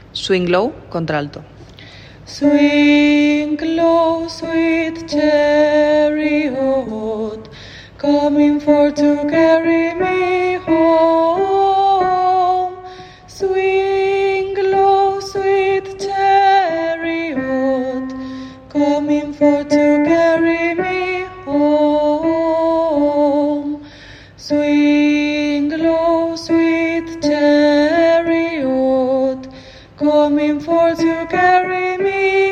Swing low, contralto. Swing low, sweet chariot, coming for to carry me home. Swing low, sweet chariot, coming for to carry me home. Swing low, sweet chariot, coming for to carry me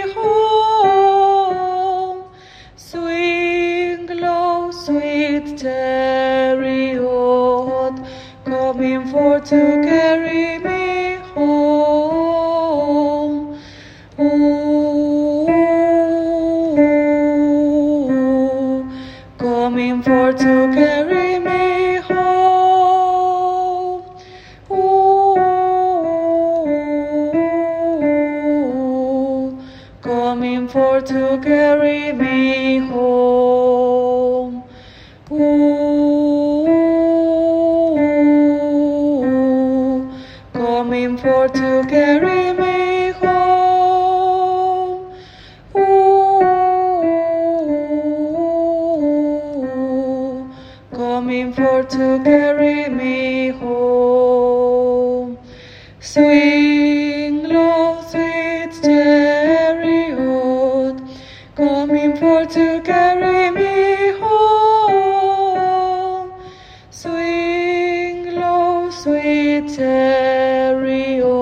home. Swing low, sweet chariot, coming for to carry me home. Ooh, coming for to carry me home. Ooh, coming for to carry me home. Ooh, coming for to carry me home. Ooh, coming for to carry me home. Swing low, sweet chariot, coming for to carry me home. Swing low, sweet chariot.